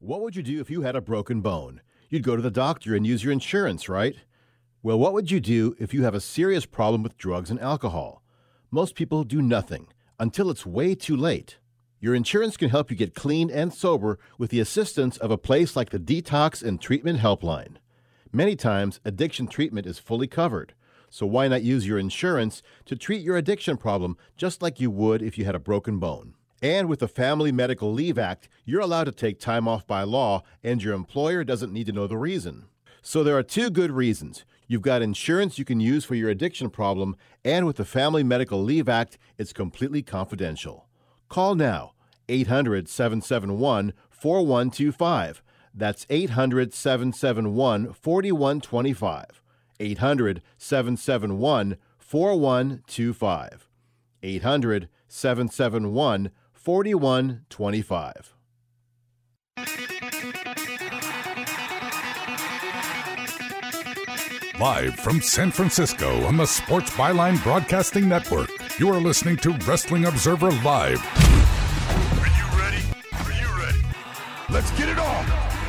What would you do if you had a broken bone? You'd go to the doctor and use your insurance, right? Well, what would you do if you have a serious problem with drugs and alcohol? Most people do nothing until it's way too late. Your insurance can help you get clean and sober with the assistance of a place like the Detox and Treatment Helpline. Many times, addiction treatment is fully covered, so why not use your insurance to treat your addiction problem just like you would if you had a broken bone? And with the Family Medical Leave Act, you're allowed to take time off by law, and your employer doesn't need to know the reason. So there are two good reasons. You've got insurance you can use for your addiction problem, and with the Family Medical Leave Act, it's completely confidential. Call now, 800-771-4125. That's 800-771-4125. 800-771-4125. 800-771-4125. Live from San Francisco on the Sports Byline Broadcasting Network, you are listening to Wrestling Observer Live. Are you ready? Are you ready? Let's get it on!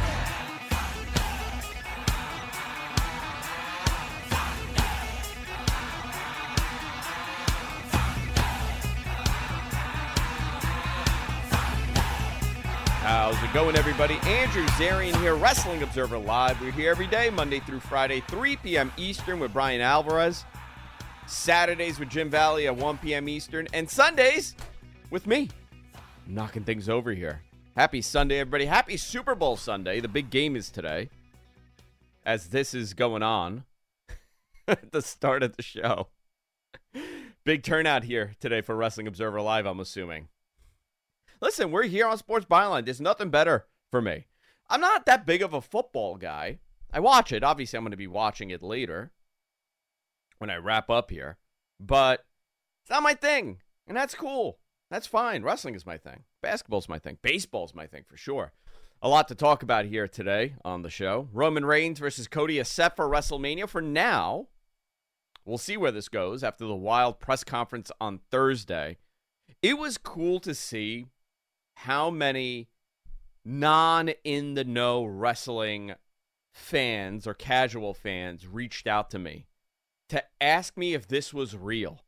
How's it going, everybody? Andrew Zarian here, Wrestling Observer Live. We're here every day, Monday through Friday, 3 p.m. Eastern with Brian Alvarez. Saturdays with Jim Valley at 1 p.m. Eastern. And Sundays with me. Knocking things over here. Happy Sunday, everybody. Happy Super Bowl Sunday. The big game is today. As this is going on at the start of the show. Big turnout here today for Wrestling Observer Live, I'm assuming. Listen, we're here on Sports Byline. There's nothing better for me. I'm not that big of a football guy. I watch it. Obviously, I'm going to be watching it later when I wrap up here. But it's not my thing, and that's cool. That's fine. Wrestling is my thing. Basketball's my thing. Baseball's my thing for sure. A lot to talk about here today on the show. Roman Reigns versus Cody is set for WrestleMania. For now, we'll see where this goes after the wild press conference on Thursday. It was cool to see how many non-in-the-know wrestling fans or casual fans reached out to me to ask me if this was real.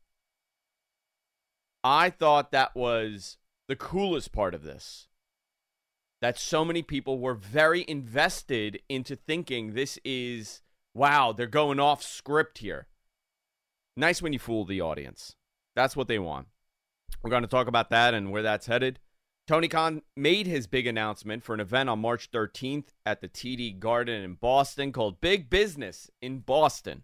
I thought that was the coolest part of this. That so many people were very invested into thinking this is, wow, they're going off script here. Nice when you fool the audience. That's what they want. We're going to talk about that and where that's headed. Tony Khan made his big announcement for an event on March 13th at the TD Garden in Boston called Big Business in Boston.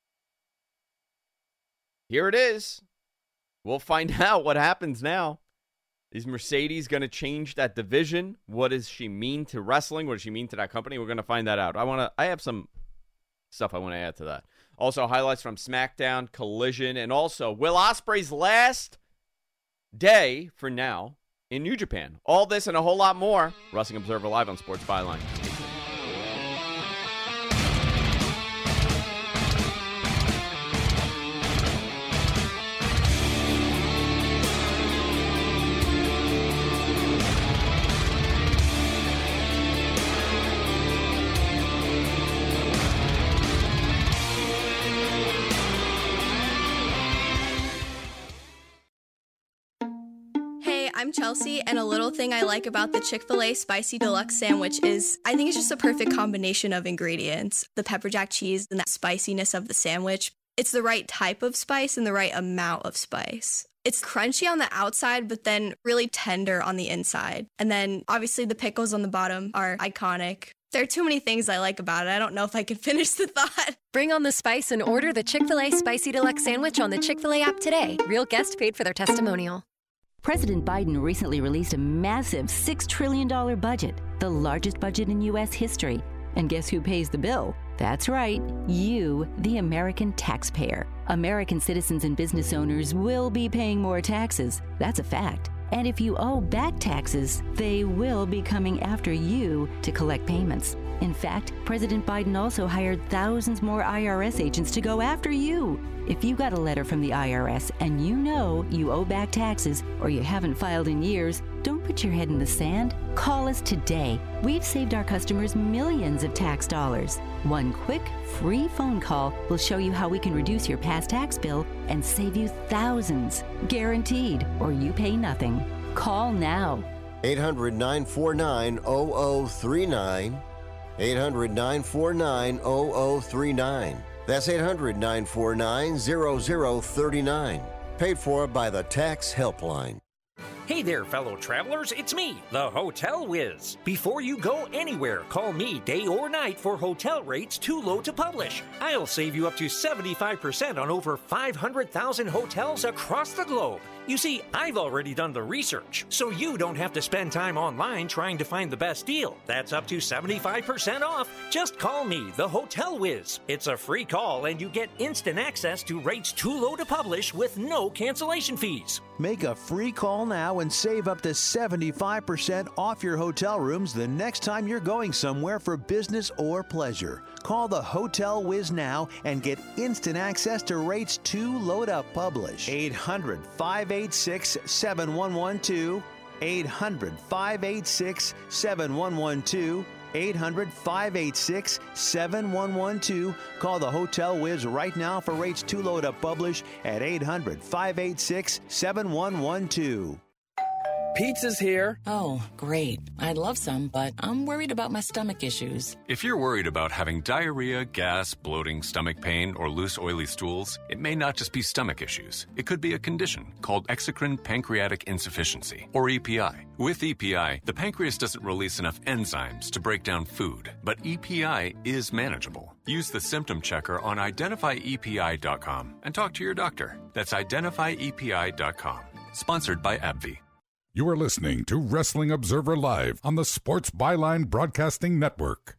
Here it is. We'll find out what happens now. Is Mercedes going to change that division? What does she mean to wrestling? What does she mean to that company? We're going to find that out. I have some stuff I want to add to that. Also, highlights from SmackDown, Collision, and also Will Ospreay's last day for now in New Japan. All this and a whole lot more. Wrestling Observer Live on Sports Byline. I'm Chelsea, and a little thing I like about the Chick-fil-A Spicy Deluxe Sandwich is I think it's just a perfect combination of ingredients. The pepper jack cheese and that spiciness of the sandwich. It's the right type of spice and the right amount of spice. It's crunchy on the outside, but then really tender on the inside. And then, obviously, the pickles on the bottom are iconic. There are too many things I like about it. I don't know if I can finish the thought. Bring on the spice and order the Chick-fil-A Spicy Deluxe Sandwich on the Chick-fil-A app today. Real guest paid for their testimonial. President Biden recently released a massive $6 trillion budget, the largest budget in U.S. history. And guess who pays the bill? That's right, you, the American taxpayer. American citizens and business owners will be paying more taxes. That's a fact. And if you owe back taxes, they will be coming after you to collect payments. In fact, President Biden also hired thousands more IRS agents to go after you. If you got a letter from the IRS and you know you owe back taxes or you haven't filed in years, Don't put your head in the sand. Call us today. We've saved our customers millions of tax dollars. One quick, free phone call will show you how we can reduce your past tax bill and save you thousands. Guaranteed, or you pay nothing. Call now. 800-949-0039. 800-949-0039. That's 800-949-0039. Paid for by the Tax Helpline. Hey there, fellow travelers. It's me, the Hotel Whiz. Before you go anywhere, call me day or night for hotel rates too low to publish. I'll save you up to 75% on over 500,000 hotels across the globe. You see, I've already done the research, so you don't have to spend time online trying to find the best deal. That's up to 75% off. Just call me, the Hotel Whiz. It's a free call, and you get instant access to rates too low to publish with no cancellation fees. Make a free call now and save up to 75% off your hotel rooms the next time you're going somewhere for business or pleasure. Call the Hotel Whiz now and get instant access to rates too low to publish. 800-586-7112. 800-586-7112. 800-586-7112. Call the Hotel Whiz right now for rates too low to publish at 800-586-7112. Pizza's here. Oh, great. I'd love some, but I'm worried about my stomach issues. If you're worried about having diarrhea, gas, bloating, stomach pain, or loose, oily stools, it may not just be stomach issues. It could be a condition called exocrine pancreatic insufficiency, or EPI. With EPI, the pancreas doesn't release enough enzymes to break down food, but EPI is manageable. Use the symptom checker on identifyepi.com and talk to your doctor. That's identifyepi.com. Sponsored by AbbVie. You are listening to Wrestling Observer Live on the Sports Byline Broadcasting Network.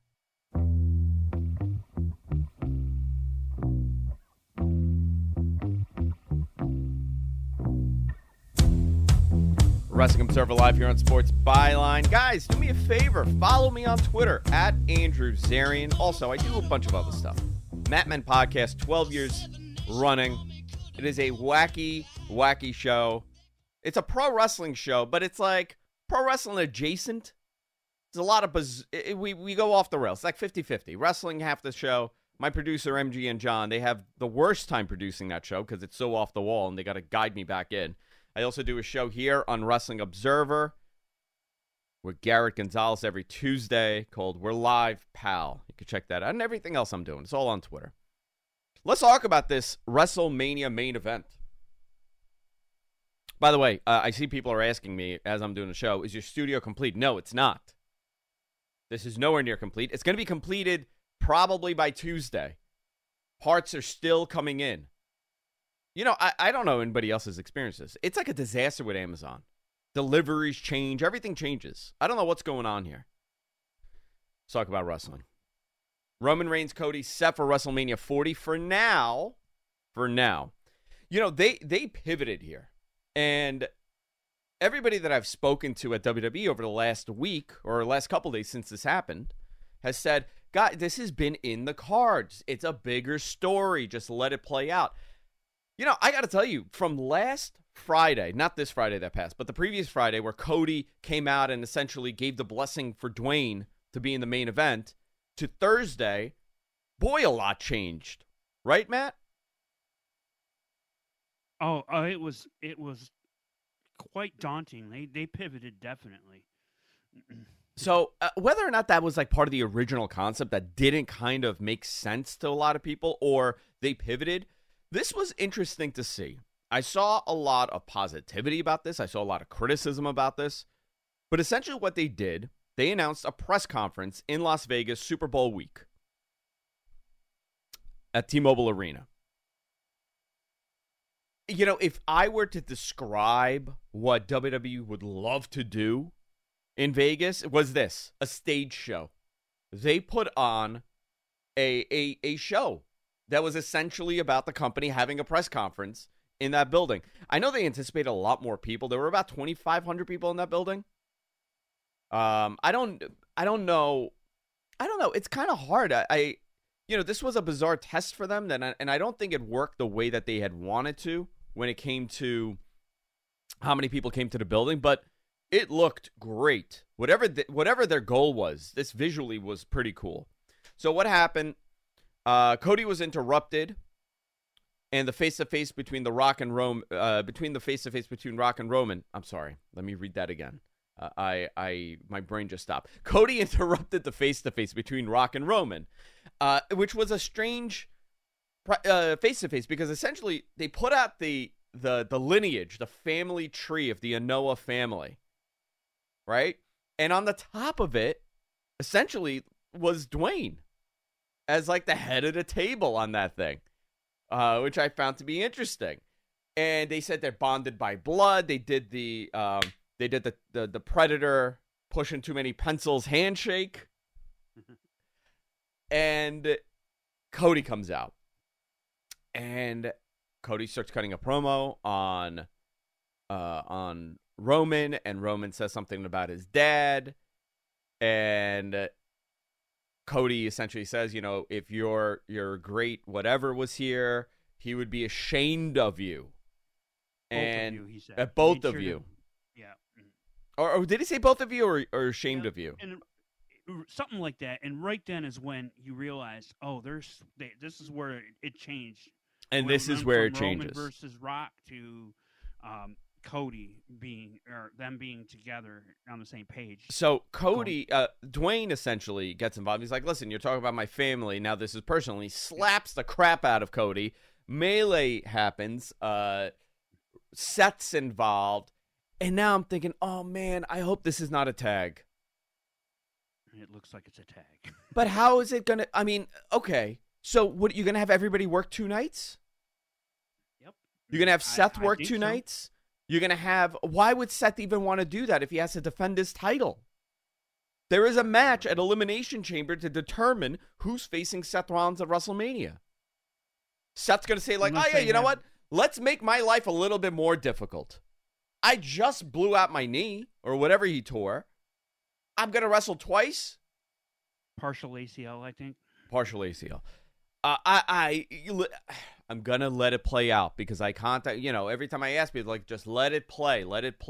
Wrestling Observer Live here on Sports Byline. Guys, do me a favor. Follow me on Twitter at Andrew Zarian. Also, I do a bunch of other stuff. Mat Men Podcast, 12 years running. It is a wacky, wacky show. It's a pro wrestling show, but it's like pro wrestling adjacent. There's a lot of we go off the rails. It's like 50-50. Wrestling half the show. My producer, MG and John, they have the worst time producing that show because it's so off the wall, and they got to guide me back in. I also do a show here on Wrestling Observer with Garrett Gonzalez every Tuesday called We're Live, Pal. You can check that out. And everything else I'm doing. It's all on Twitter. Let's talk about this WrestleMania main event. By the way, I see people are asking me as I'm doing the show, is your studio complete? No, it's not. This is nowhere near complete. It's going to be completed probably by Tuesday. Parts are still coming in. You know, I don't know anybody else's experiences. It's like a disaster with Amazon. Deliveries change. Everything changes. I don't know what's going on here. Let's talk about wrestling. Roman Reigns, Cody, set for WrestleMania 40 for now. For now. You know, they pivoted here. And everybody that I've spoken to at WWE over the last week or last couple days since this happened has said, God, this has been in the cards. It's a bigger story. Just let it play out. You know, I got to tell you, from last Friday, not this Friday that passed, but the previous Friday where Cody came out and essentially gave the blessing for Dwayne to be in the main event, to Thursday, boy, a lot changed. Right, Matt? Oh, it was quite daunting. They pivoted definitely. So whether or not that was like part of the original concept that didn't kind of make sense to a lot of people, or they pivoted, this was interesting to see. I saw a lot of positivity about this. I saw a lot of criticism about this. But essentially what they did, they announced a press conference in Las Vegas Super Bowl week at T-Mobile Arena. You know, if I were to describe what WWE would love to do in Vegas, it was this, a stage show. They put on a show that was essentially about the company having a press conference in that building. I know they anticipated a lot more people. There were about 2,500 people in that building. I don't know. It's kind of hard. You know, this was a bizarre test for them, and I don't think it worked the way that they had wanted to when it came to how many people came to the building. But It looked great. Whatever their goal was, this visually was pretty cool. So what happened? Cody was interrupted, and the face-to-face between The Rock and Roman. I'm sorry. Let me read that again. My brain just stopped. Cody interrupted the face-to-face between Rock and Roman, which was a strange face-to-face because essentially they put out the lineage, the family tree of the Anoa'i family, right? And on the top of it, essentially, was Dwayne as like the head of the table on that thing, which I found to be interesting. And they said they're bonded by blood. They did the Predator pushing too many pencils handshake. And Cody comes out. And Cody starts cutting a promo on Roman, and Roman says something about his dad. And Cody essentially says, if your great whatever was here, he would be ashamed of you. And both of you, he said. Both of you. Yeah. Or did he say both of you or ashamed of you? And something like that. And right then is when you realize, this is where it changed. And this is where it Roman changes. Versus Rock to Cody them being together on the same page. So Cody, Dwayne essentially gets involved. He's like, listen, you're talking about my family. Now this is personal. He slaps the crap out of Cody. Melee happens. Seth's involved. And now I'm thinking, oh, man, I hope this is not a tag. It looks like it's a tag. But how is it going to – I mean, okay. So what, you're going to have everybody work 2 nights? Yep. You're going to have Seth work 2 so. nights? You're going to have – why would Seth even want to do that if he has to defend his title? There is a match at Elimination Chamber to determine who's facing Seth Rollins at WrestleMania. Seth's going to say, like, you know what? Let's make my life a little bit more difficult. I just blew out my knee or whatever he tore. I'm going to wrestle twice. Partial ACL, I think. Partial ACL. I'm going to let it play out because I can't, every time I ask people, like, just let it play.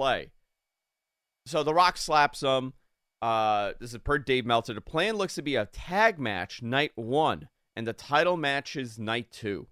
So The Rock slaps him. This is per Dave Meltzer. The plan looks to be a tag match night 1, and the title match is night 2.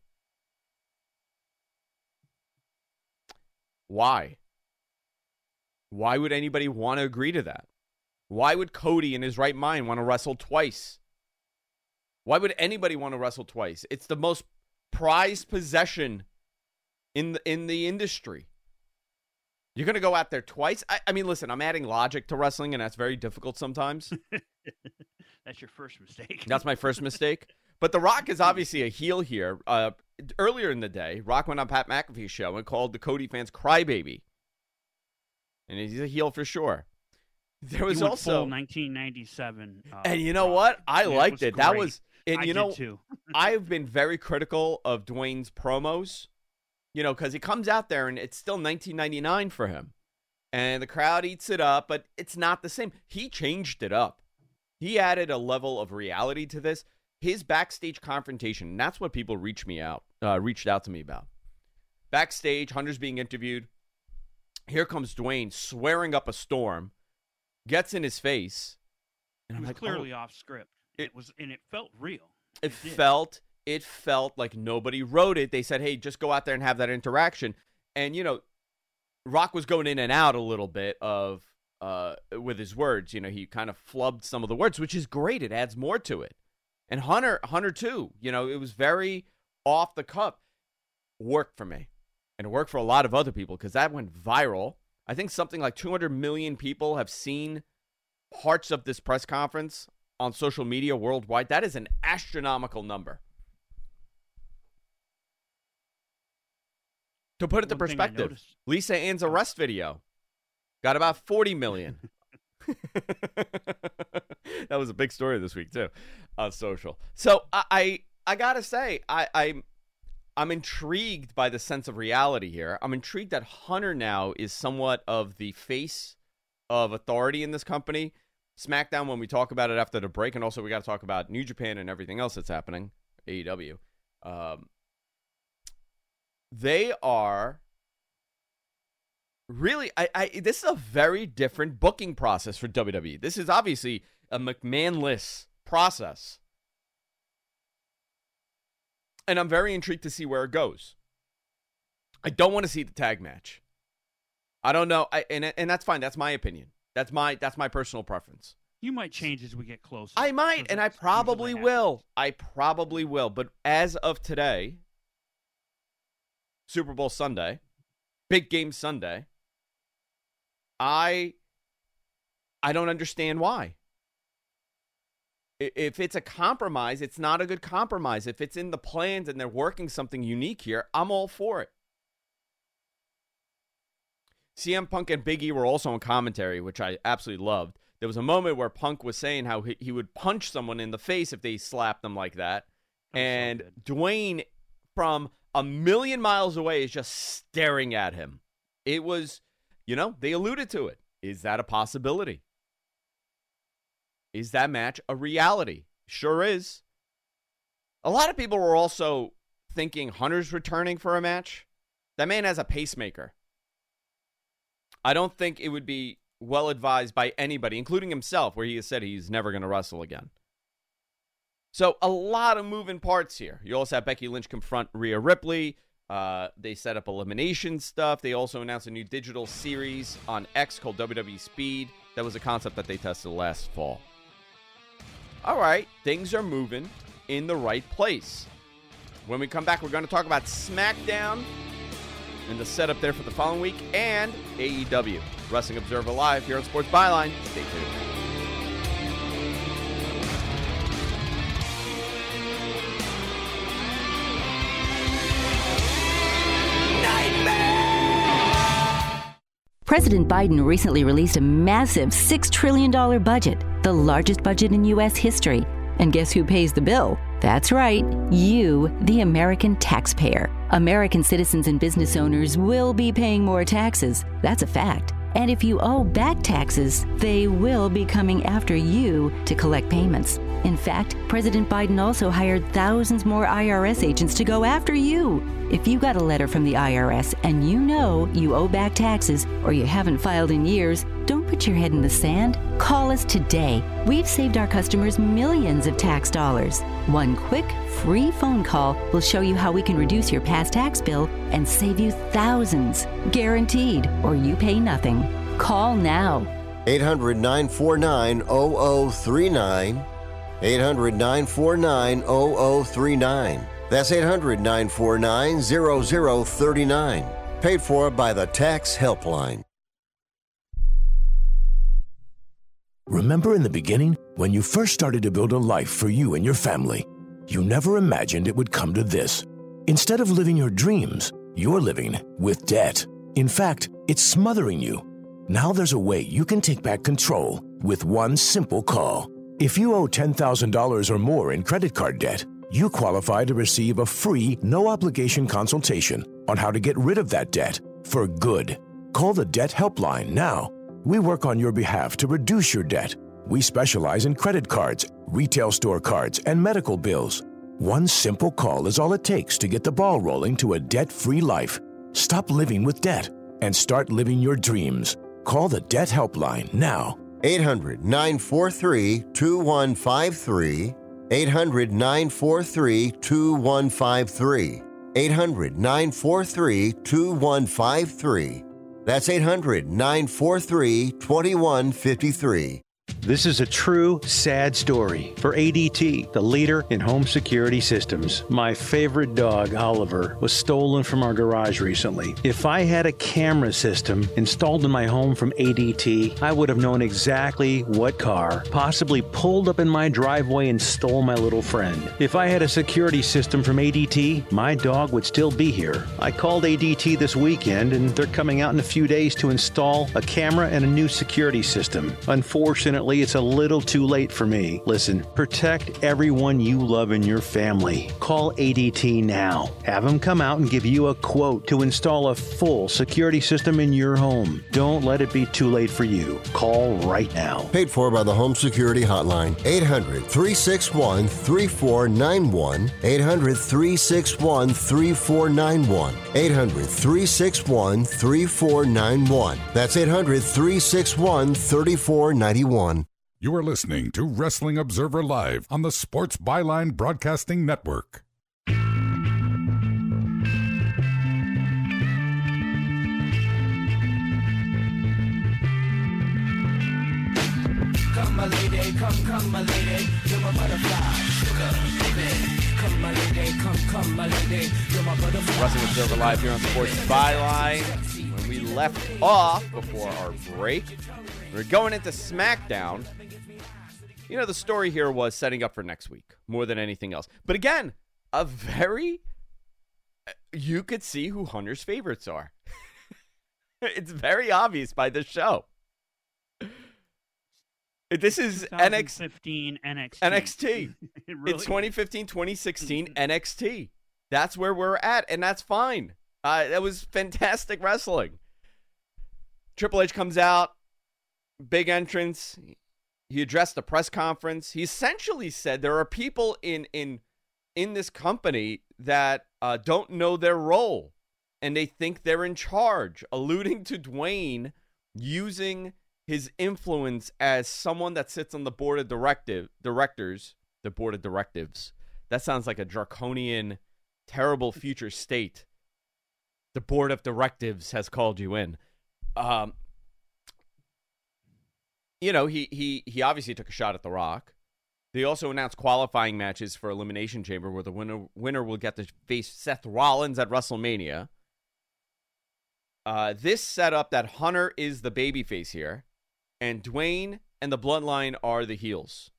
Why? Why would anybody want to agree to that? Why would Cody in his right mind want to wrestle twice? Why would anybody want to wrestle twice? It's the most prized possession in the industry. You're going to go out there twice? I mean, listen, I'm adding logic to wrestling, and that's very difficult sometimes. That's your first mistake. That's my first mistake. But The Rock is obviously a heel here. Earlier in the day, Rock went on Pat McAfee's show and called the Cody fans crybaby. And he's a heel for sure. There was also full 1997. And you know what? I liked it. That was, and I you know, did too. I've been very critical of Dwayne's promos, because he comes out there and it's still 1999 for him. And the crowd eats it up, but it's not the same. He changed it up. He added a level of reality to this. His backstage confrontation, and that's what people reached out to me about. Backstage, Hunter's being interviewed. Here comes Dwayne swearing up a storm, gets in his face, and I'm like, clearly off script. It felt real. It felt like nobody wrote it. They said, hey, just go out there and have that interaction. And, Rock was going in and out a little bit of with his words. He kind of flubbed some of the words, which is great. It adds more to it. And Hunter too, it was very off the cuff. Worked for me. And it worked for a lot of other people because that went viral. I think something like 200 million people have seen parts of this press conference on social media worldwide. That is an astronomical number. To put it into perspective, Lisa Ann's arrest video got about 40 million. That was a big story this week too on social. So I gotta say I'm intrigued by the sense of reality here. I'm intrigued that Hunter now is somewhat of the face of authority in this company. SmackDown, when we talk about it after the break, and also we got to talk about New Japan and everything else that's happening, AEW. They are really, this is a very different booking process for WWE. This is obviously a McMahon-less process. And I'm very intrigued to see where it goes. I don't want to see the tag match. I don't know. And that's fine. That's my opinion. That's my personal preference. You might change as we get closer. I might, and I probably will. But as of today, Super Bowl Sunday, Big Game Sunday, I don't understand why. If it's a compromise, it's not a good compromise. If it's in the plans and they're working something unique here, I'm all for it. CM Punk and Big E were also on commentary, which I absolutely loved. There was a moment where Punk was saying how he would punch someone in the face if they slapped them like that. And so Dwayne, from a million miles away, is just staring at him. It was, they alluded to it. Is that a possibility? Is that match a reality? Sure is. A lot of people were also thinking Hunter's returning for a match. That man has a pacemaker. I don't think it would be well advised by anybody, including himself, where he has said he's never going to wrestle again. So a lot of moving parts here. You also have Becky Lynch confront Rhea Ripley. They set up elimination stuff. They also announced a new digital series on X called WWE Speed. That was a concept that they tested last fall. All right, things are moving in the right place. When we come back, we're going to talk about SmackDown and the setup there for the following week, and AEW. Wrestling Observer Live here on Sports Byline. Stay tuned. President Biden recently released a massive $6 trillion budget, the largest budget in U.S. history. And guess who pays the bill? That's right, you, the American taxpayer. American citizens and business owners will be paying more taxes. That's a fact. And if you owe back taxes, they will be coming after you to collect payments. In fact, President Biden also hired thousands more IRS agents to go after you. If you got a letter from the IRS and you know you owe back taxes or you haven't filed in years, don't put your head in the sand. Call us today. We've saved our customers millions of tax dollars. One quick, free phone call will show you how we can reduce your past tax bill and save you thousands. Guaranteed, or you pay nothing. Call now. 800-949-0039. 800-949-0039. That's 800-949-0039. Paid for by the Tax Helpline. Remember in the beginning, when you first started to build a life for you and your family, you never imagined it would come to this. Instead of living your dreams, you're living with debt. In fact, it's smothering you. Now there's a way you can take back control with one simple call. If you owe $10,000 or more in credit card debt, you qualify to receive a free, no-obligation consultation on how to get rid of that debt for good. Call the Debt Helpline now. We work on your behalf to reduce your debt. We specialize in credit cards, retail store cards, and medical bills. One simple call is all it takes to get the ball rolling to a debt-free life. Stop living with debt and start living your dreams. Call the Debt Helpline now. 800-943-2153. 800-943-2153. 800-943-2153. That's 800-943-2153. This is a true, sad story for ADT, the leader in home security systems. My favorite dog, Oliver, was stolen from our garage recently. If I had a camera system installed in my home from ADT, I would have known exactly what car possibly pulled up in my driveway and stole my little friend. If I had a security system from ADT, my dog would still be here. I called ADT this weekend, and they're coming out in a few days to install a camera and a new security system. Unfortunately, Unfortunately, it's a little too late for me. Listen, protect everyone you love in your family. Call ADT now. Have them come out and give you a quote to install a full security system in your home. Don't let it be too late for you. Call right now. Paid for by the Home Security Hotline. 800-361-3491. 800-361-3491. 800-361-3491. That's 800-361-3491. You are listening to Wrestling Observer Live on the Sports Byline Broadcasting Network. Come my lady, come my lady, you're my butterfly, sugar, baby. Come my lady, come my lady, you're my butterfly. Wrestling Observer Live here on Sports Byline. When we left off before our break, we were going into SmackDown. You know, the story here was setting up for next week more than anything else. But again, you could see who Hunter's favorites are. It's very obvious by this show. This is 2015 NXT. Really It's 2015, 2016 NXT. That's where we're at, and that's fine. That was fantastic wrestling. Triple H comes out, big entrance. He addressed the press conference. He essentially said there are people in this company that don't know their role, and they think they're in charge, alluding to Dwayne using his influence as someone that sits on the board of directors, the board of directives. That sounds like a draconian, terrible future state. The board of directives has called you in. You know, he obviously took a shot at The Rock. They also announced qualifying matches for Elimination Chamber where the winner will get to face Seth Rollins at WrestleMania. This set up that Hunter is the babyface here, and Dwayne and the Bloodline are the heels.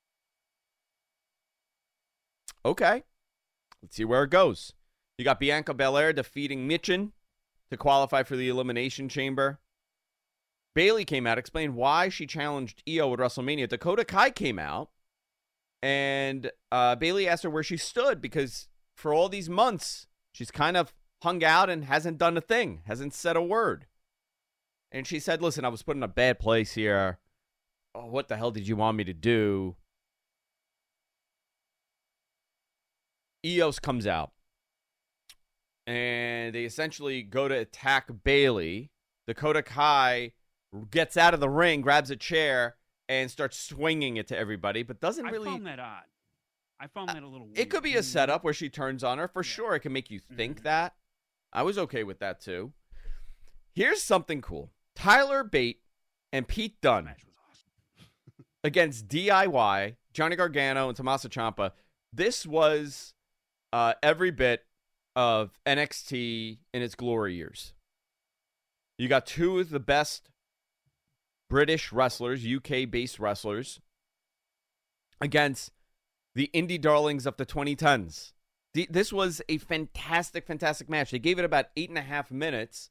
Okay. Let's see where it goes. You got Bianca Belair defeating Michin to qualify for the Elimination Chamber. Bayley came out, explained why she challenged Io at WrestleMania. Dakota Kai came out, and Bayley asked her where she stood because for all these months, she's kind of hung out and hasn't done a thing, hasn't said a word. And she said, listen, I was put in a bad place here. Oh, what the hell did you want me to do? Eos comes out. And they essentially go to attack Bayley. Dakota Kai gets out of the ring, grabs a chair, and starts swinging it to everybody, but doesn't really... I found that odd. I found that a little weird. It could be a setup where she turns on her. For sure, it can make you think that. I was okay with that, too. Here's something cool. Tyler Bate and Pete Dunne against DIY, Johnny Gargano, and Tommaso Ciampa. This was every bit of NXT in its glory years. You got two of the best British wrestlers, UK-based wrestlers, against the indie darlings of the 2010s. This was a fantastic, fantastic match. They gave it about 8.5 minutes.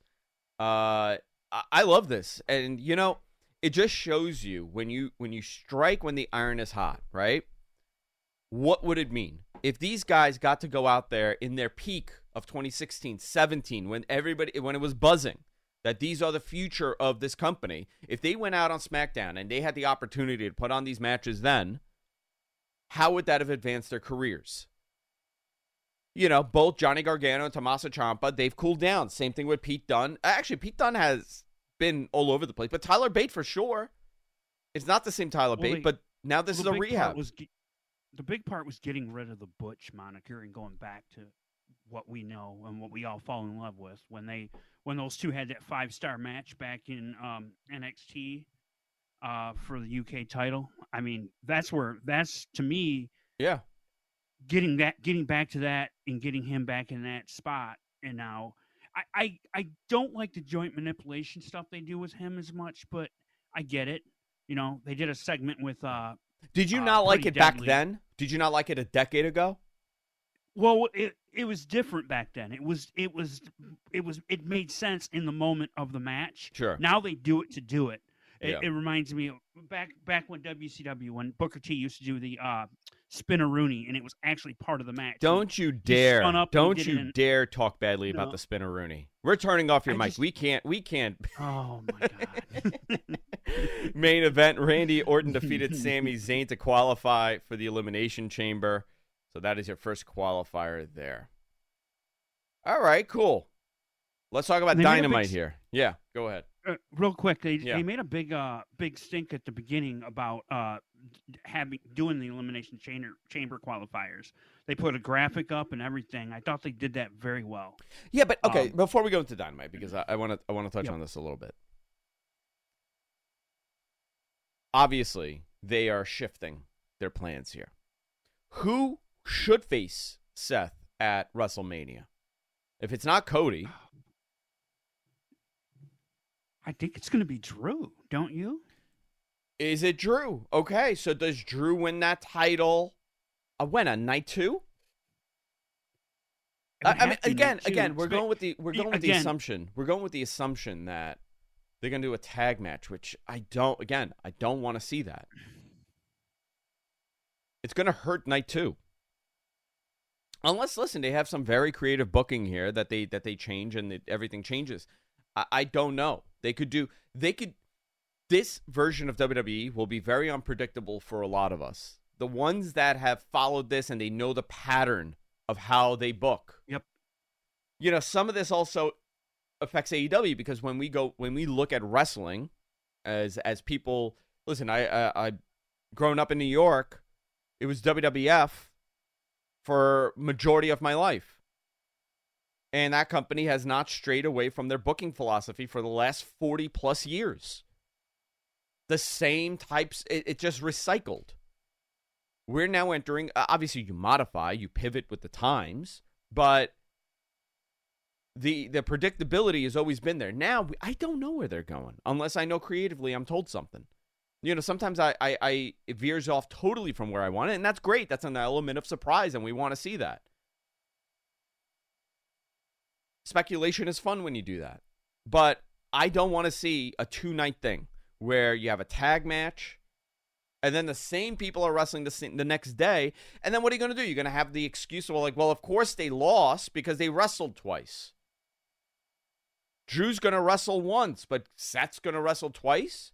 I love this. And, you know, it just shows you when you strike when the iron is hot, right? What would it mean? If these guys got to go out there in their peak of 2016, 17, when it was buzzing, that these are the future of this company, if they went out on SmackDown and they had the opportunity to put on these matches then, how would that have advanced their careers? You know, both Johnny Gargano and Tommaso Ciampa, they've cooled down. Same thing with Pete Dunne. Actually, Pete Dunne has been all over the place, but Tyler Bate for sure. It's not the same Tyler Bate, but now this is a rehab. The big part was getting rid of the Butch moniker and going back to what we know and what we all fall in love with when those two had that 5-star match back in NXT for the UK title. I mean, that's to me, yeah, getting back to that and getting him back in that spot. And now I don't like the joint manipulation stuff they do with him as much, but I get it. You know, they did a segment with Did you not like it Deadly. back then? Did you not like it a decade ago? Well, it was different back then. It made sense in the moment of the match. Sure. Now they do it to do it. Yeah. It reminds me of back when WCW, when Booker T used to do the Spinaroonie, and it was actually part of the match. Don't you dare! Don't you dare talk badly about the Spinaroonie. We're turning off your mic. We can't. Oh my God! Main event: Randy Orton defeated Sami Zayn to qualify for the Elimination Chamber. So that is your first qualifier there. All right, cool. Let's talk about Dynamite here. Yeah, go ahead. Real quick, they made a big stink at the beginning about doing the Elimination Chamber qualifiers. They put a graphic up and everything. I thought they did that very well. Yeah, but okay, before we go into Dynamite, because I want to touch on this a little bit. Obviously, they are shifting their plans here. Who should face Seth at WrestleMania? If it's not Cody, I think it's going to be Drew, don't you? Is it Drew? Okay, so does Drew win that title? When, on night 2? I mean, again, we're going with the assumption. We're going with the assumption that they're going to do a tag match, which I don't want to see that. It's going to hurt night 2. Unless, listen, they have some very creative booking here that they change and everything changes. I don't know. This version of WWE will be very unpredictable for a lot of us. The ones that have followed this and they know the pattern of how they book. Yep. You know, some of this also affects AEW because when we look at wrestling as people, listen, I growing up in New York, it was WWF for majority of my life. And that company has not strayed away from their booking philosophy for the last 40 plus years. The same types, it just recycled. We're now entering, obviously you modify, you pivot with the times, but the predictability has always been there. Now, I don't know where they're going. Unless I know creatively I'm told something. You know, sometimes it veers off totally from where I want it, and that's great. That's an element of surprise, and we want to see that. Speculation is fun when you do that. But I don't want to see a 2-night thing where you have a tag match, and then the same people are wrestling the next day, and then what are you going to do? You're going to have the excuse of of course they lost because they wrestled twice. Drew's going to wrestle once, but Seth's going to wrestle twice?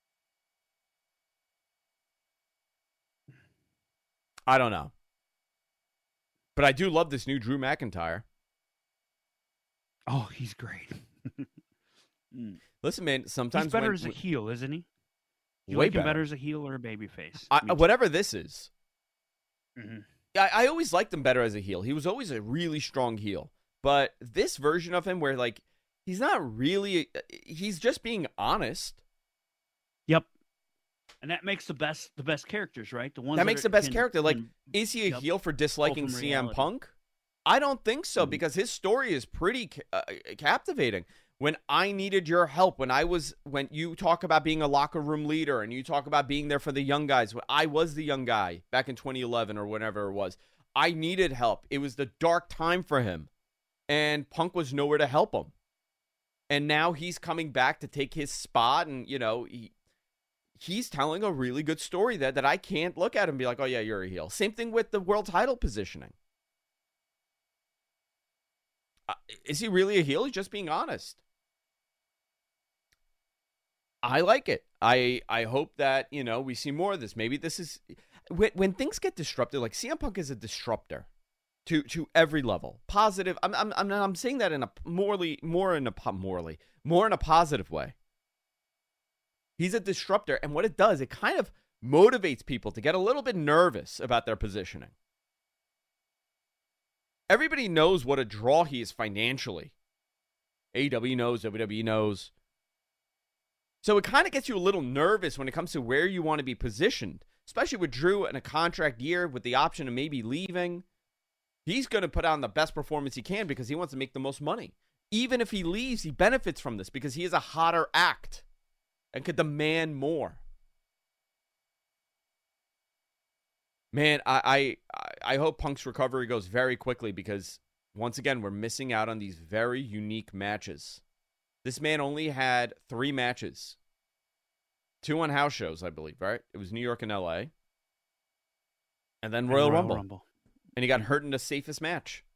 I don't know. But I do love this new Drew McIntyre. Oh, he's great. Listen, man, sometimes he's better as a heel, isn't he? You way like him better as a heel or a babyface? Whatever this is. Mm-hmm. I always liked him better as a heel. He was always a really strong heel. But this version of him where, he's not really... He's just being honest. Yep. And that makes the best characters, right? The ones that makes the best character. Is he a heel for disliking CM Punk? I don't think so, because his story is pretty captivating. When I needed your help, when you talk about being a locker room leader and you talk about being there for the young guys, when I was the young guy back in 2011 or whenever it was, I needed help. It was the dark time for him, and Punk was nowhere to help him. And now he's coming back to take his spot, and, he's telling a really good story that I can't look at him and be like, oh, yeah, you're a heel. Same thing with the world title positioning. Is he really a heel? He's just being honest. I like it. I hope that, we see more of this. Maybe this is... When things get disrupted, CM Punk is a disruptor to every level. Positive. I'm saying that in a more in a positive way. He's a disruptor, and what it does, it kind of motivates people to get a little bit nervous about their positioning. Everybody knows what a draw he is financially. AEW knows, WWE knows. So it kind of gets you a little nervous when it comes to where you want to be positioned, especially with Drew in a contract year with the option of maybe leaving. He's going to put on the best performance he can because he wants to make the most money. Even if he leaves, he benefits from this because he is a hotter act and could demand more. Man, I hope Punk's recovery goes very quickly because, once again, we're missing out on these very unique matches. This man only had 3 matches 2 on house shows, I believe, right? It was New York and L.A. And then Royal Rumble. And he got hurt in the safest match.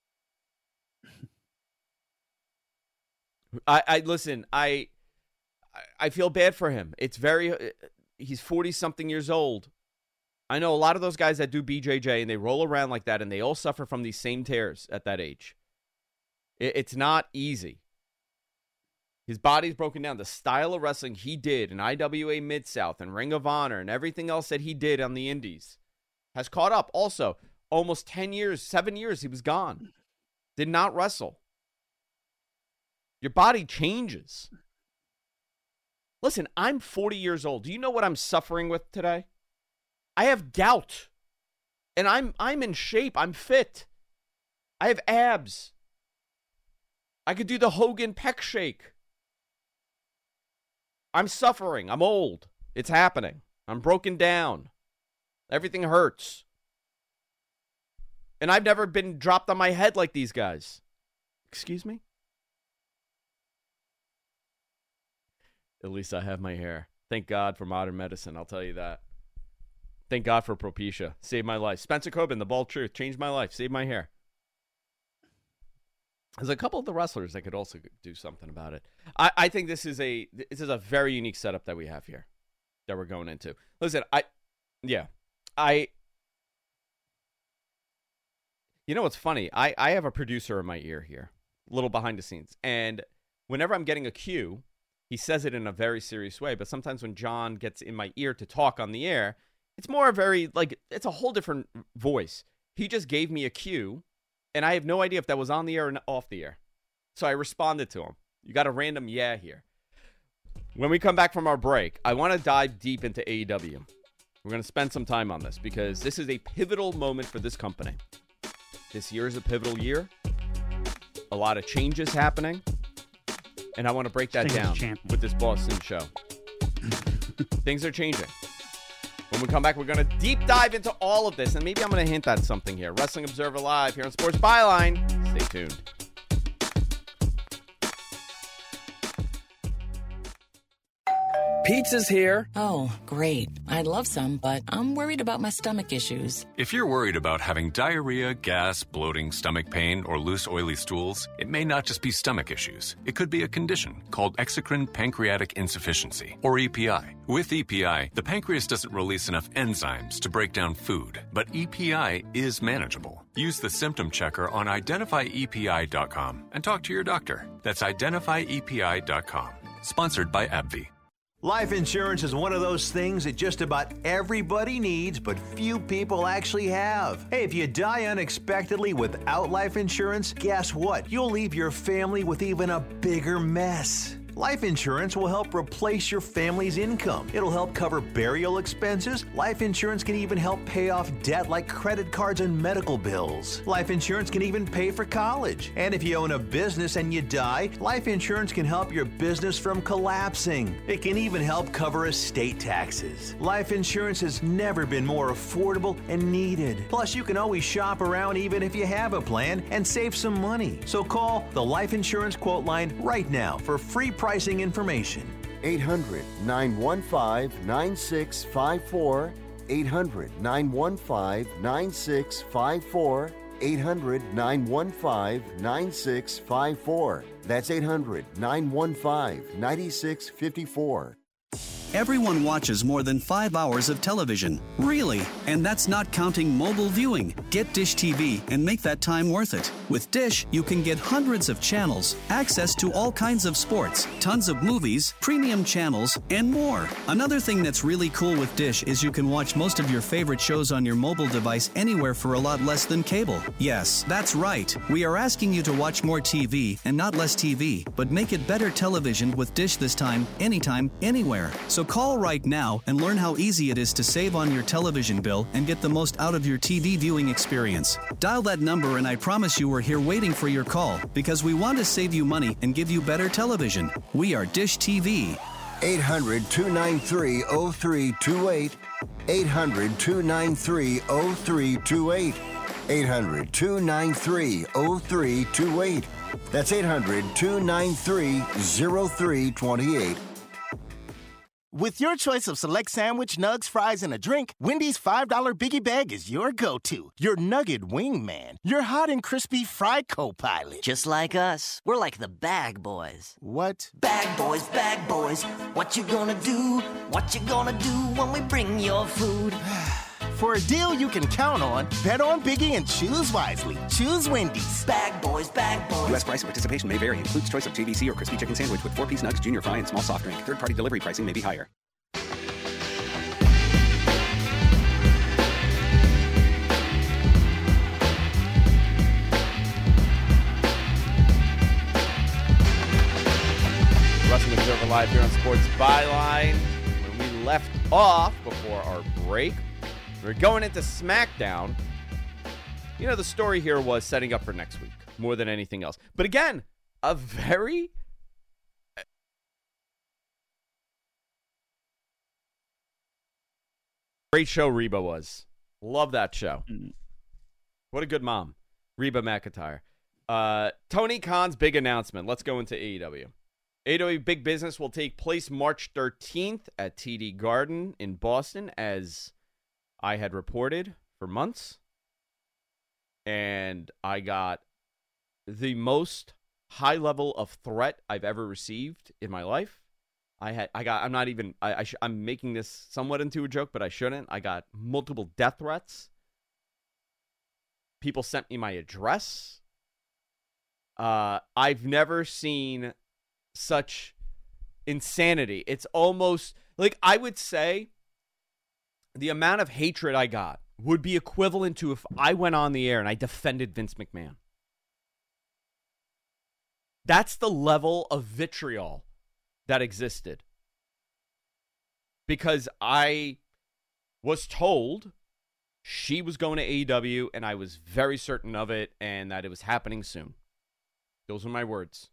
Listen, I feel bad for him. It's he's 40-something years old. I know a lot of those guys that do BJJ and they roll around like that and they all suffer from these same tears at that age. It's not easy. His body's broken down. The style of wrestling he did in IWA Mid-South and Ring of Honor and everything else that he did on the indies has caught up. Also, almost 7 years, he was gone. Did not wrestle. Your body changes. Listen, I'm 40 years old. Do you know what I'm suffering with today? I have gout. And I'm in shape. I'm fit. I have abs. I could do the Hogan pec shake. I'm suffering. I'm old. It's happening. I'm broken down. Everything hurts. And I've never been dropped on my head like these guys. Excuse me? At least I have my hair. Thank God for modern medicine, I'll tell you that. Thank God for Propecia. Saved my life. Spencer Coben, The Bald Truth, changed my life. Saved my hair. There's a couple of the wrestlers that could also do something about it. I think this is a very unique setup that we have here that we're going into. Listen, you know what's funny? I have a producer in my ear here, a little behind the scenes. And whenever I'm getting a cue, he says it in a very serious way. But sometimes when John gets in my ear to talk on the air, it's more it's a whole different voice. He just gave me a cue. And I have no idea if that was on the air or off the air. So I responded to him. You got a random yeah here. When we come back from our break, I want to dive deep into AEW. We're going to spend some time on this because this is a pivotal moment for this company. This year is a pivotal year. A lot of changes happening. And I want to break that down with this Boston show. Things are changing. When we come back, we're going to deep dive into all of this, and maybe I'm going to hint at something here. Wrestling Observer Live here on Sports Byline. Stay tuned. Pizza's here. Oh, great. I'd love some, but I'm worried about my stomach issues. If you're worried about having diarrhea, gas, bloating, stomach pain, or loose, oily stools, it may not just be stomach issues. It could be a condition called exocrine pancreatic insufficiency, or EPI. With EPI, the pancreas doesn't release enough enzymes to break down food, but EPI is manageable. Use the symptom checker on identifyepi.com and talk to your doctor. That's identifyepi.com. Sponsored by AbbVie. Life insurance is one of those things that just about everybody needs, but few people actually have. Hey, if you die unexpectedly without life insurance, guess what? You'll leave your family with even a bigger mess. Life insurance will help replace your family's income. It'll help cover burial expenses. Life insurance can even help pay off debt like credit cards and medical bills. Life insurance can even pay for college. And if you own a business and you die, life insurance can help your business from collapsing. It can even help cover estate taxes. Life insurance has never been more affordable and needed. Plus, you can always shop around even if you have a plan and save some money. So call the Life Insurance Quote Line right now for free pricing information. 800-915-9654. 800-915-9654. 800-915-9654. That's 800-915-9654. Everyone watches more than 5 hours of television. Really? And that's not counting mobile viewing. Get Dish TV and make that time worth it. With Dish, you can get hundreds of channels, access to all kinds of sports, tons of movies, premium channels, and more. Another thing that's really cool with Dish is you can watch most of your favorite shows on your mobile device anywhere for a lot less than cable. Yes, that's right. We are asking you to watch more TV and not less TV, but make it better television with Dish this time, anytime, anywhere. So call right now and learn how easy it is to save on your television bill and get the most out of your TV viewing experience. Dial that number and I promise you we're here waiting for your call because we want to save you money and give you better television. We are Dish TV. 800-293-0328. 800-293-0328. 800-293-0328. That's 800-293-0328. With your choice of select sandwich, nugs, fries, and a drink, Wendy's $5 Biggie Bag is your go-to. Your nugget wingman. Your hot and crispy fry co-pilot. Just like us. We're like the Bag Boys. What? Bag Boys, what you gonna do? What you gonna do when we bring your food? For a deal you can count on, bet on Biggie and choose wisely. Choose Wendy's. Bag Boys. U.S. price and participation may vary. Includes choice of JVC or crispy chicken sandwich with 4-piece nugs, junior fry, and small soft drink. Third-party delivery pricing may be higher. Wrestling Observer Live here on Sports Byline. When we left off before our break, we're going into SmackDown. You know, the story here was setting up for next week more than anything else. But again, a very great show Reba was. Love that show. What a good mom. Reba McEntire. Tony Khan's big announcement. Let's go into AEW. AEW Big Business will take place March 13th at TD Garden in Boston, as I had reported for months. And I got the most high level of threat I've ever received in my life. I'm making this somewhat into a joke, but I shouldn't. I got multiple death threats. People sent me my address. I've never seen such insanity. It's almost like, I would say the amount of hatred I got would be equivalent to if I went on the air and I defended Vince McMahon. That's the level of vitriol that existed. Because I was told she was going to AEW, and I was very certain of it, and that it was happening soon. Those were my words.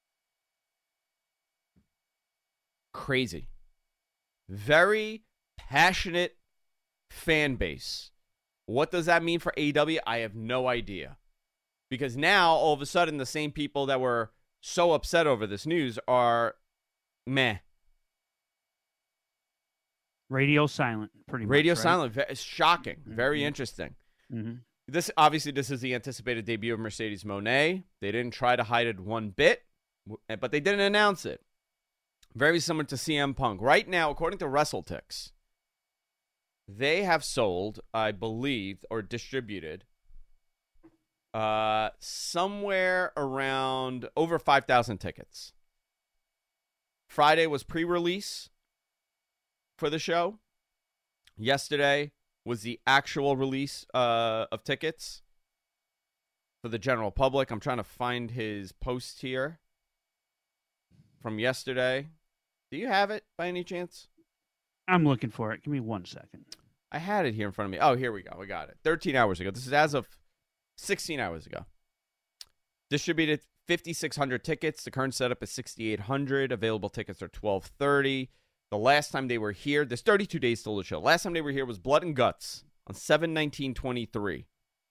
Crazy. Very passionate fan base. What does that mean for AEW? I have no idea. Because now, all of a sudden, the same people that were so upset over this news are meh. Radio silent, pretty much. Radio right? silent. It's shocking. Very interesting. Mm-hmm. This is the anticipated debut of Mercedes Moné. They didn't try to hide it one bit, but they didn't announce it. Very similar to CM Punk. Right now, according to WrestleTix, they have sold, I believe, or distributed somewhere around over 5,000 tickets. Friday was pre-release for the show. Yesterday was the actual release of tickets for the general public. I'm trying to find his post here from yesterday. Do you have it by any chance? I'm looking for it. Give me 1 second. I had it here in front of me. Oh, here we go. We got it. 13 hours ago. This is as of 16 hours ago. Distributed 5,600 tickets. The current setup is 6,800. Available tickets are 1,230. The last time they were here, there's 32 days till the show. Last time they were here was Blood and Guts on 7/19/23.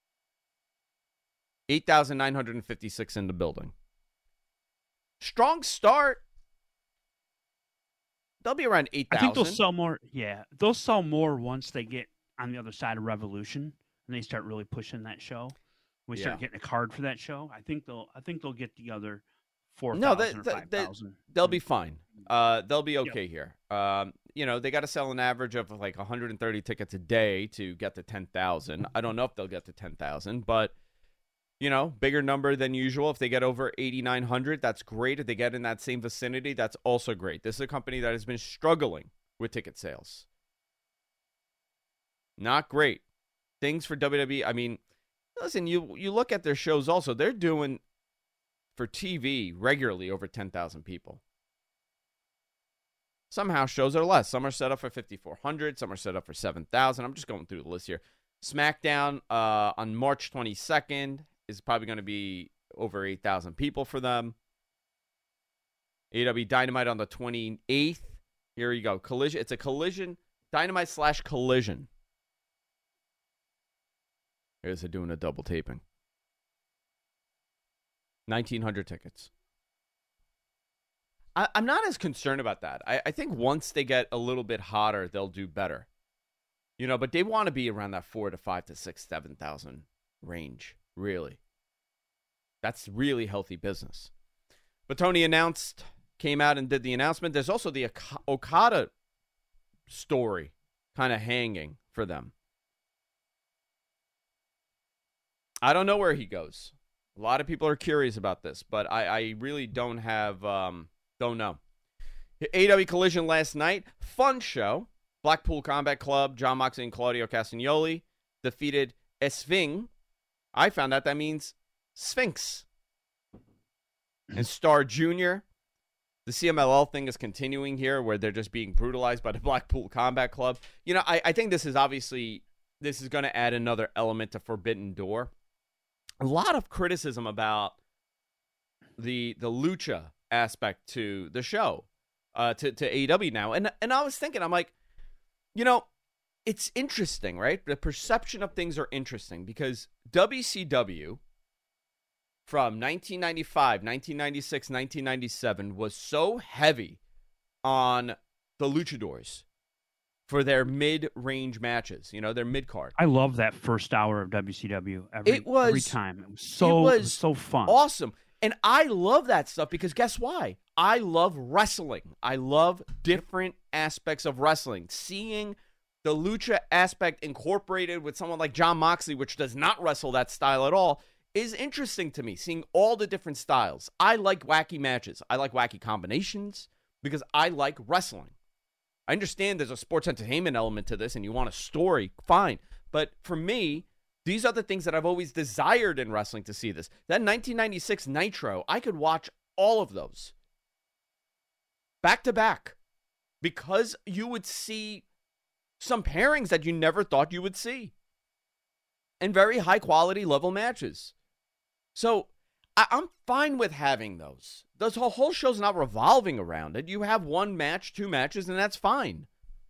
8,956 in the building. Strong start. They'll be around 8,000. I think they'll sell more. Yeah, they'll sell more once they get on the other side of Revolution and they start really pushing that show. We start getting a card for that show. I think they'll get the other 4,000 or 5,000. They'll be fine. They'll be okay here. They got to sell an average of like 130 tickets a day to get to 10,000. I don't know if they'll get to 10,000, but bigger number than usual. If they get over 8,900, that's great. If they get in that same vicinity, that's also great. This is a company that has been struggling with ticket sales. Not great. Things for WWE. I mean, listen, you look at their shows also. They're doing, for TV, regularly over 10,000 people. Somehow shows are less. Some are set up for 5,400. Some are set up for 7,000. I'm just going through the list here. SmackDown on March 22nd is probably going to be over 8,000 people for them. AEW Dynamite on the 28th. Here you go. Collision. It's a Collision. Dynamite / Collision. Here's it doing a double taping. 1,900 tickets. I'm not as concerned about that. I think once they get a little bit hotter, they'll do better. You know, but they want to be around that 4,000 to 5,000 to 6,000, 7,000 range, really. That's really healthy business. But Tony came out and did the announcement. There's also the Okada story kind of hanging for them. I don't know where he goes. A lot of people are curious about this, but I really don't know. AEW Collision last night, fun show. Blackpool Combat Club, Jon Moxley and Claudio Castagnoli defeated Esving. I found out that means Sphinx. And Star Jr. The CMLL thing is continuing here where they're just being brutalized by the Blackpool Combat Club. You know, I think this is going to add another element to Forbidden Door. A lot of criticism about the lucha aspect to the show, to AEW now. And I was thinking, I'm like, you know, it's interesting, right? The perception of things are interesting because WCW from 1995, 1996, 1997 was so heavy on the luchadors for their mid-range matches, you know, their mid-card. I love that first hour of WCW every time. It was so fun. Awesome. And I love that stuff because guess why? I love wrestling. I love different aspects of wrestling. Seeing the lucha aspect incorporated with someone like Jon Moxley, which does not wrestle that style at all, is interesting to me. Seeing all the different styles. I like wacky matches. I like wacky combinations because I like wrestling. I understand there's a sports entertainment element to this and you want a story, fine. But for me, these are the things that I've always desired in wrestling to see this. That 1996 Nitro, I could watch all of those back to back because you would see some pairings that you never thought you would see and very high quality level matches. So I'm fine with having those. The whole show's not revolving around it. You have one match, two matches, and that's fine.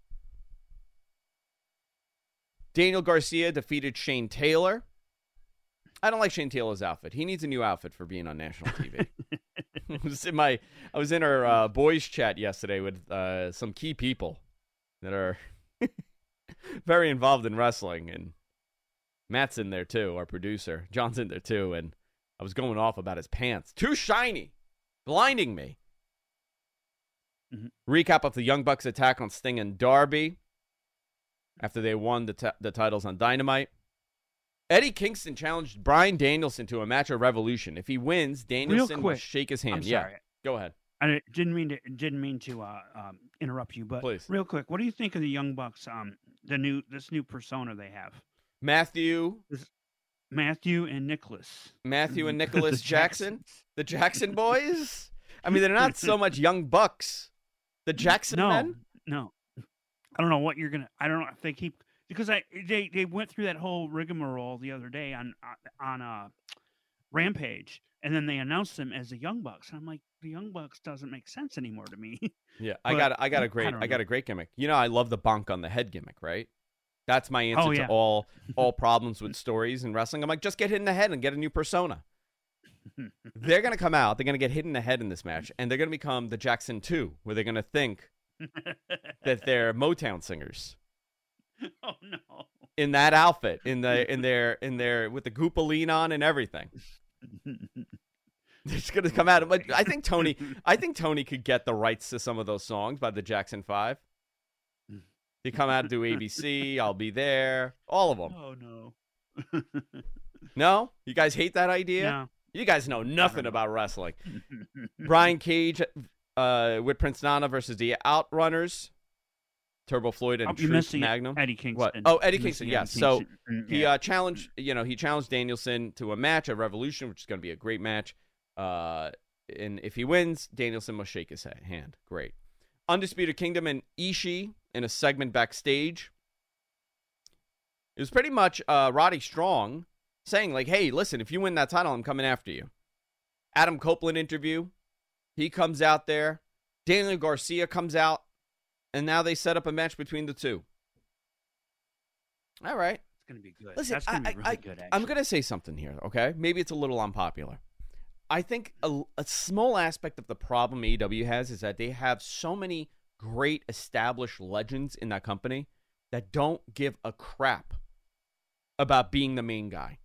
Daniel Garcia defeated Shane Taylor. I don't like Shane Taylor's outfit. He needs a new outfit for being on national TV. I was in our boys chat yesterday with some key people that are very involved in wrestling, and Matt's in there too, our producer. John's in there too, and I was going off about his pants. Too shiny, blinding me. Mm-hmm. Recap of the Young Bucks attack on Sting and Darby after they won the titles on Dynamite. Eddie Kingston challenged Bryan Danielson to a match of Revolution. If he wins, Danielson will shake his hand. I'm sorry. Yeah, go ahead. I didn't mean to interrupt you, but please, real quick, what do you think of the Young Bucks? This new persona they have. Matthew and Nicholas. Matthew and Nicholas Jackson, the Jackson boys. I mean, they're not so much Young Bucks. The Jackson men. No, I don't know what you're gonna. I don't know if they keep because they went through that whole rigmarole the other day on Rampage, and then they announced them as the Young Bucks. And I'm like, the Young Bucks doesn't make sense anymore to me. Yeah, I got a great gimmick. You know, I love the bonk on the head gimmick, right? That's my answer to all problems with stories in wrestling. I'm like, just get hit in the head and get a new persona. They're going to come out. They're going to get hit in the head in this match, and they're going to become the Jackson 2, where they're going to think that they're Motown singers. Oh no! In that outfit, in their with the Goopaline on and everything. They're just going to come out. But I think Tony could get the rights to some of those songs by the Jackson 5. You come out and do ABC, I'll Be There, all of them. Oh, no. No? You guys hate that idea? No. You guys know nothing about wrestling. Brian Cage with Prince Nana versus the Outrunners. Turbo Floyd and Truth Magnum. Eddie Kingston. What? Oh, Eddie Kingston, yes. So he challenged Danielson to a match at Revolution, which is going to be a great match. And if he wins, Danielson must shake his hand. Great. Undisputed Kingdom and Ishii in a segment backstage. It was pretty much Roddy Strong saying, like, hey, listen, if you win that title, I'm coming after you. Adam Copeland interview. He comes out there. Daniel Garcia comes out. And now they set up a match between the two. All right. It's going to be good. Listen, That's going to be really good, actually. I'm going to say something here, okay? Maybe it's a little unpopular. I think a small aspect of the problem AEW has is that they have so many great established legends in that company that don't give a crap about being the main guy.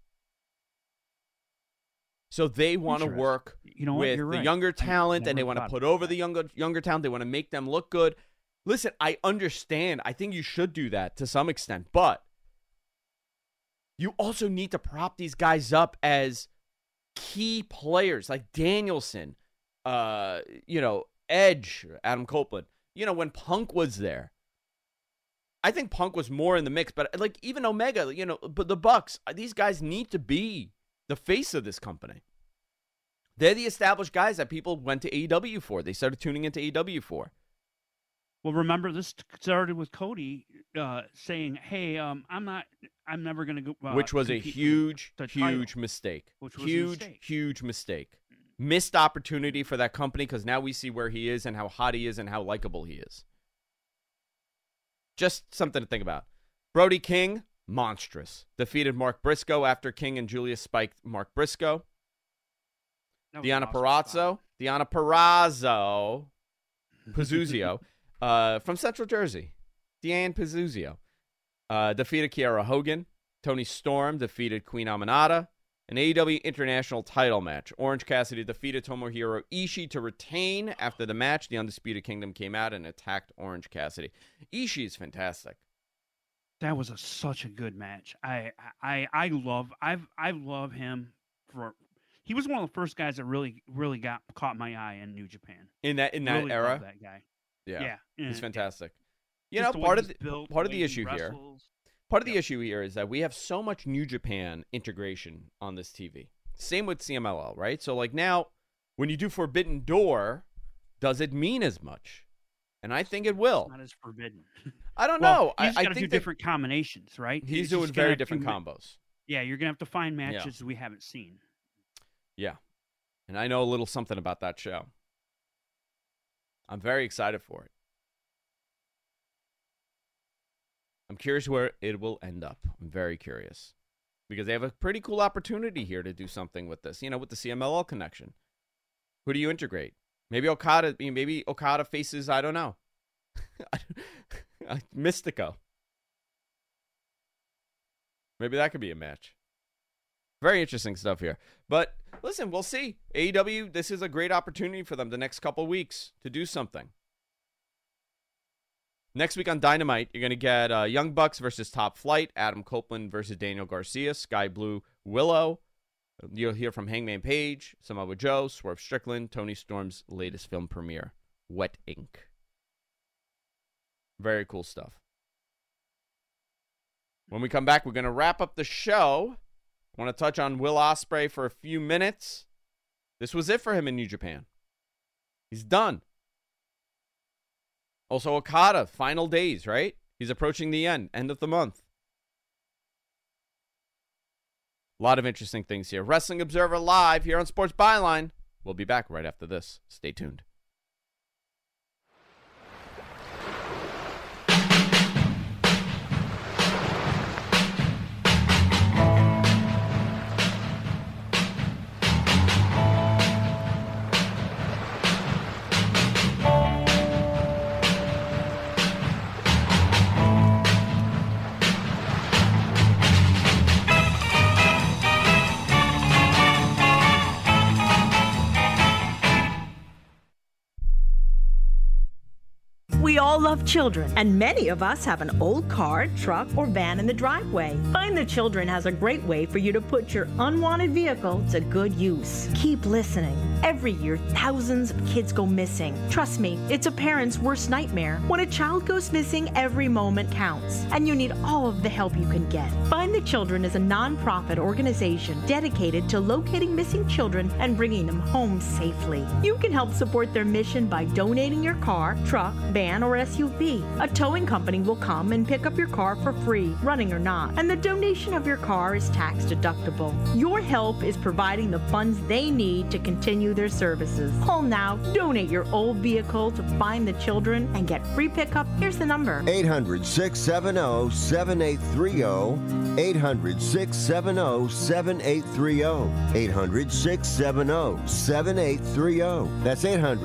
So they want to work with the younger talent, and they want to put over the younger talent. They want to make them look good. Listen, I understand. I think you should do that to some extent, but you also need to prop these guys up as key players like Danielson, Edge, Adam Copeland. When Punk was there, I think Punk was more in the mix, but like even Omega, but the Bucks, these guys need to be the face of this company. They're the established guys that people went to AEW for. They started tuning into AEW for. Well, remember, this started with Cody saying, "Hey, I'm never going to go." Which was a huge mistake. Huge mistake. Missed opportunity for that company because now we see where he is and how hot he is and how likable he is. Just something to think about. Brody King, monstrous. Defeated Mark Briscoe after King and Julius spiked Mark Briscoe. Deonna Puzzuzzio. From Central Jersey, Deanne Puzzuzzio defeated Kiera Hogan. Toni Storm defeated Queen Aminata. An AEW International title match. Orange Cassidy defeated Tomohiro Ishii to retain. After the match, the Undisputed Kingdom came out and attacked Orange Cassidy. Ishii is fantastic. That was such a good match. I love him for. He was one of the first guys that really caught my eye in New Japan. In that really era, love that guy. Yeah, he's fantastic. Part of the issue here. Part of the issue here is that we have so much New Japan integration on this TV. Same with CMLL, right? So like now, when you do Forbidden Door, does it mean as much? And I think it will. It's not as forbidden. I don't know. He's got to do different combinations, right? He's doing very different combos. Yeah, you're gonna have to find matches we haven't seen. Yeah, and I know a little something about that show. I'm very excited for it. I'm curious where it will end up. I'm very curious. Because they have a pretty cool opportunity here to do something with this, with the CMLL connection. Who do you integrate? Maybe Okada faces, I don't know, Mystico. Maybe that could be a match. Very interesting stuff here. But listen, we'll see. AEW, this is a great opportunity for them the next couple weeks to do something. Next week on Dynamite, you're going to get Young Bucks versus Top Flight, Adam Copeland versus Daniel Garcia, Sky Blue Willow. You'll hear from Hangman Page, Samoa Joe, Swerve Strickland, Toni Storm's latest film premiere, Wet Ink. Very cool stuff. When we come back, we're going to wrap up the show. I want to touch on Will Ospreay for a few minutes. This was it for him in New Japan. He's done. Also, Okada, final days, right? He's approaching the end of the month. A lot of interesting things here. Wrestling Observer Live here on Sports Byline. We'll be back right after this. Stay tuned. We all love children, and many of us have an old car, truck, or van in the driveway. Find the Children has a great way for you to put your unwanted vehicle to good use. Keep listening. Every year, thousands of kids go missing. Trust me, it's a parent's worst nightmare. When a child goes missing, every moment counts, and you need all of the help you can get. Find the Children is a non-profit organization dedicated to locating missing children and bringing them home safely. You can help support their mission by donating your car, truck, van, or SUV SUV. A towing company will come and pick up your car for free, running or not, and the donation of your car is tax deductible. Your help is providing the funds they need to continue their services. Call now, donate your old vehicle to Find the Children, and get free pickup. Here's the number: 800-670-7830. 800-670-7830. 800-670-7830. That's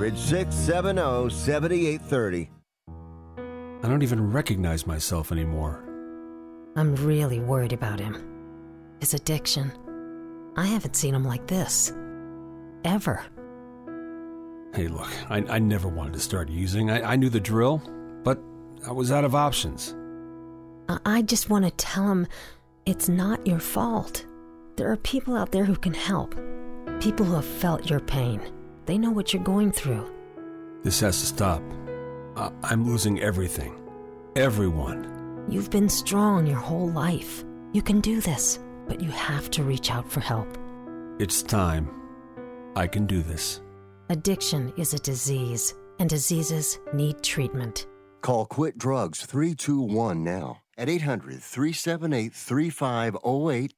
800-670-7830. I don't even recognize myself anymore. I'm really worried about him. His addiction. I haven't seen him like this. Ever. Hey, look, I never wanted to start using. I knew the drill, but I was out of options. I just want to tell him it's not your fault. There are people out there who can help. People who have felt your pain. They know what you're going through. This has to stop. I'm losing everything. Everyone. You've been strong your whole life. You can do this, but you have to reach out for help. It's time. I can do this. Addiction is a disease, and diseases need treatment. Call Quit Drugs 321 now at 800-378-3508.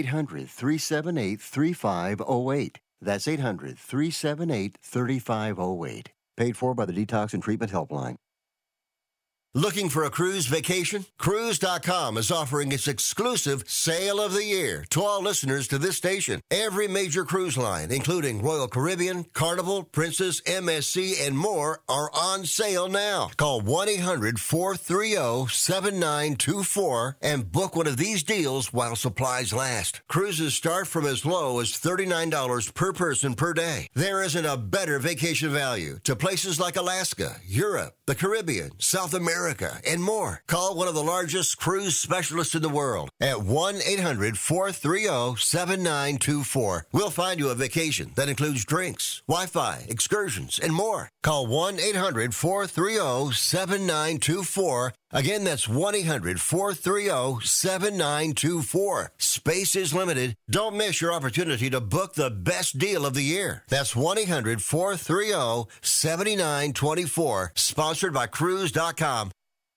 800-378-3508. That's 800-378-3508. Paid for by the Detox and Treatment Helpline. Looking for a cruise vacation? Cruise.com is offering its exclusive Sale of the Year to all listeners to this station. Every major cruise line, including Royal Caribbean, Carnival, Princess, MSC, and more, are on sale now. Call 1-800-430-7924 and book one of these deals while supplies last. Cruises start from as low as $39 per person per day. There isn't a better vacation value to places like Alaska, Europe, the Caribbean, South America, and more. Call one of the largest cruise specialists in the world at 1-800-430-7924. We'll find you a vacation that includes drinks, Wi-Fi, excursions, and more. Call 1-800-430-7924. Again, that's 1-800-430-7924. Space is limited. Don't miss your opportunity to book the best deal of the year. That's 1-800-430-7924. Sponsored by Cruise.com.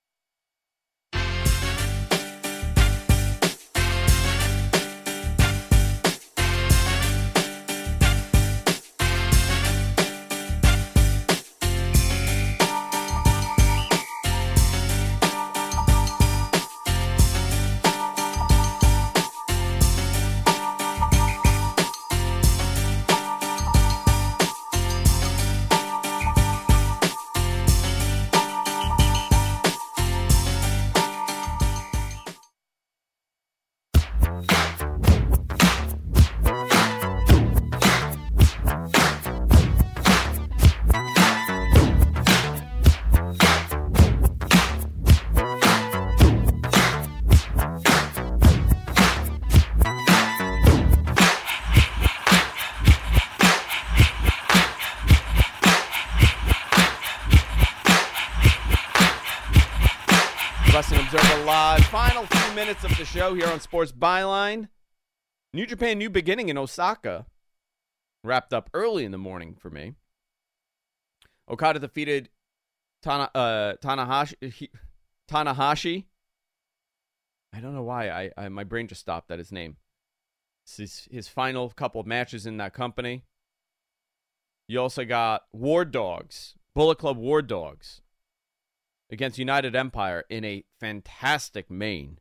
Wrestling Observer Live. Final few minutes of the show here on Sports Byline. New Japan New Beginning in Osaka wrapped up early in the morning for me. Okada defeated Tanahashi. I don't know why I my brain just stopped at his name. This is his final couple of matches in that company. You also got War Dogs, Bullet Club War Dogs, against United Empire in a fantastic main.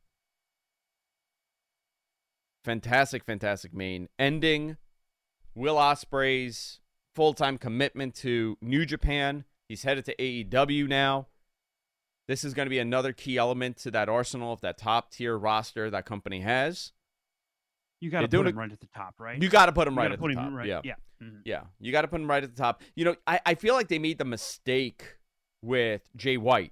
Fantastic main. Ending Will Ospreay's full-time commitment to New Japan. He's headed to AEW now. This is going to be another key element to that arsenal of that top-tier roster that company has. You got to put him right at the top, right? You got to put him right at the top. Right. Yeah. Mm-hmm. Yeah. You got to put him right at the top. You know, I feel like they made the mistake with Jay White.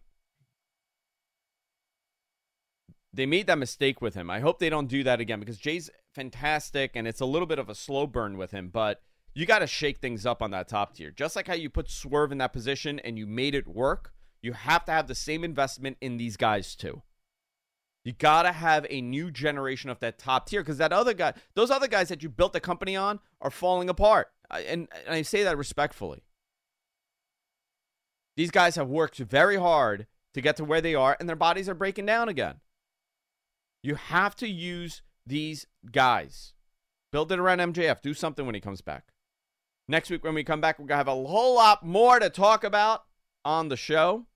They made that mistake with him. I hope they don't do that again because Jay's fantastic and it's a little bit of a slow burn with him, but you got to shake things up on that top tier. Just like how you put Swerve in that position and you made it work, you have to have the same investment in these guys too. You got to have a new generation of that top tier because those other guys that you built the company on are falling apart. And I say that respectfully. These guys have worked very hard to get to where they are, and their bodies are breaking down again. You have to use these guys. Build it around MJF. Do something when he comes back. Next week when we come back, we're going to have a whole lot more to talk about on the show.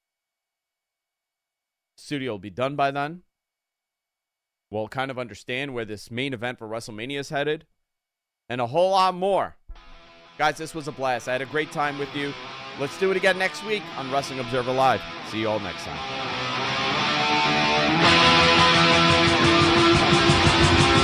Studio will be done by then. We'll kind of understand where this main event for WrestleMania is headed. And a whole lot more. Guys, this was a blast. I had a great time with you. Let's do it again next week on Wrestling Observer Live. See you all next time.